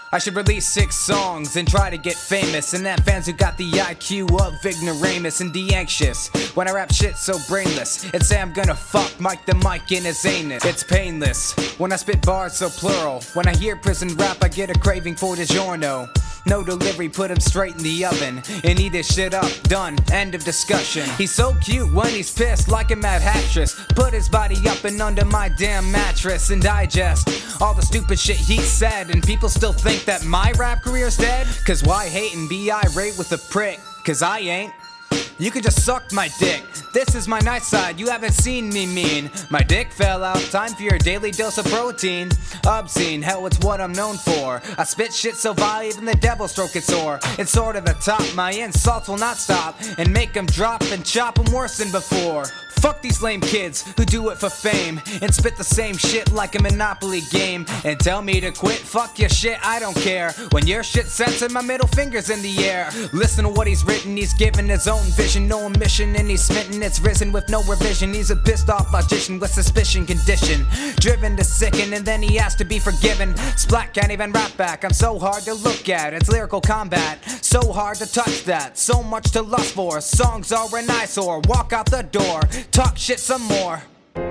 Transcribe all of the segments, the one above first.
I should release 6 songs and try to get famous, and have fans who got the IQ of ignoramus and the anxious when I rap shit so brainless and say I'm gonna fuck Mike the mic in his anus. It's painless when I spit bars so plural. When I hear prison rap I get a craving for DiGiorno. No delivery, put him straight in the oven and eat his shit up, done, end of discussion. He's so cute when he's pissed like a mad hatress. Put his body up and under my damn mattress and digest all the stupid shit he said. And people still think that my rap career's dead. Cause why hate and be irate with a prick? Cause I ain't. You can just suck my dick. This is my nice side, you haven't seen me mean. My dick fell out, time for your daily dose of protein. Obscene, hell it's what I'm known for. I spit shit so vile even the devil stroke it sore. It's sort of a top, my insults will not stop and make them drop and chop them worse than before. Fuck these lame kids who do it for fame and spit the same shit like a Monopoly game and tell me to quit. Fuck your shit, I don't care. When your shit censored, my middle finger's in the air. Listen to what he's written, he's given his own vision, no omission, and he's smitten. It's risen with no revision. He's a pissed off logician with suspicion condition, driven to sicken, and then he has to be forgiven. Splat can't even rap back, I'm so hard to look at. It's lyrical combat, so hard to touch that. So much to lust for, songs are an eyesore. Walk out the door, talk shit some more.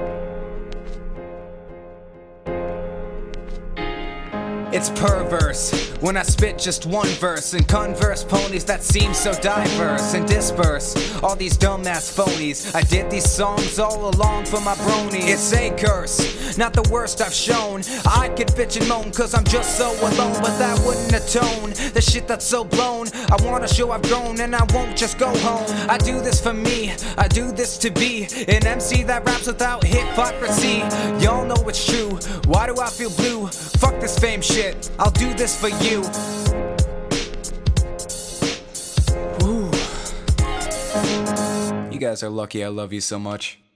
It's perverse when I spit just one verse and converse ponies that seem so diverse and disperse all these dumbass phonies. I did these songs all along for my bronies. It's a curse, not the worst I've shown. I could bitch and moan cause I'm just so alone, but that wouldn't atone the shit that's so blown. I wanna show I've grown and I won't just go home. I do this for me, I do this to be an MC that raps without hypocrisy. Y'all know it's true, why do I feel blue? Fuck this fame shit, I'll do this for you. Woo. You guys are lucky I love you so much.